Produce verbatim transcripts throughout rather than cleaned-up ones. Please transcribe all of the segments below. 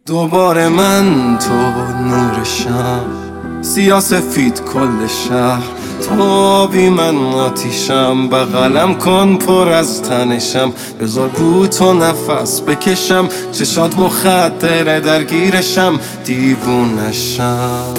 دوباره من تو نورشم، سیاسفید کل شهر تو بی من آتیشم، بغلم کن پر از تنشم، بذار رو تو نفس بکشم، چشات مخدره درگیرشم دیوونشم.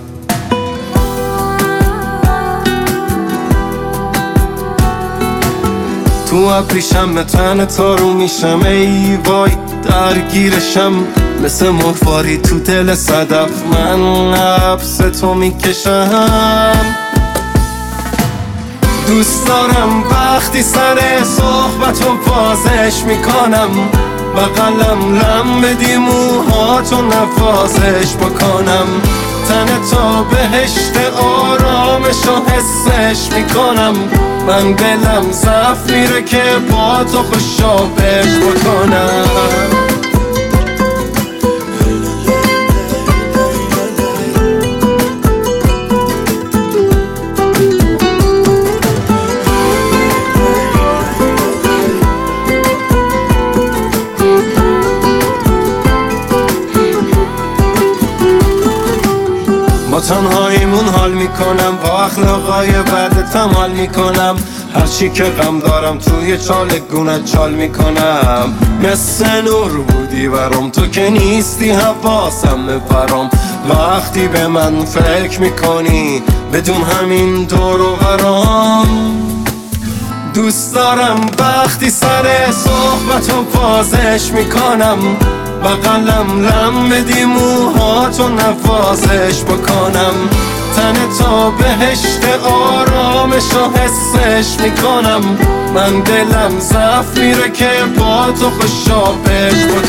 تو ابریشم تن تارو میشم، ای وای درگیرشم، مثل مرواری تو دل صدف من حبس تو میکشم. دوست دارم وقتی سر صحبتو بازش میکنم، بغلم لم بدی موهاتو نوازش بکنم، تن تو بهشت آرامشو حسش میکنم، من دلم ضعف میره که با تو خوشابش بکنم. با تنهاییمون حال میکنم، با اخلاقای بدتم حال میکنم، هرچی که غم دارم توی چالگونت چال میکنم. مثل نور بودی برام تو که نیستی حواسم میپرام، وقتی به من فکر میکنی بدون همین دور و برام. دوست دارم وقتی سر صحبتو بازش میکنم، بغلم لم بدی موهاتو نوازش بکنم، تن تو بهشت آرامشو حسش میکنم، من دلم ضعف میره که با تو خوشابش بکنم.